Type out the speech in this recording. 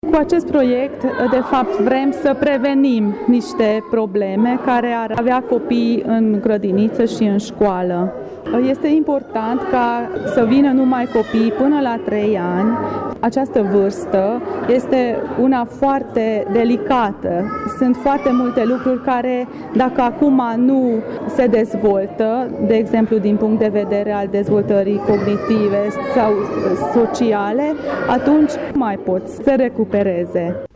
Cu acest proiect, de fapt, vrem să prevenim niște probleme care ar avea copii în grădiniță și în școală. Este important ca să vină numai copii până la 3 ani. Această vârstă este una foarte delicată. Sunt foarte multe lucruri care, dacă acum nu se dezvoltă, de exemplu din punct de vedere al dezvoltării cognitive sau sociale, atunci nu mai pot să recupereze.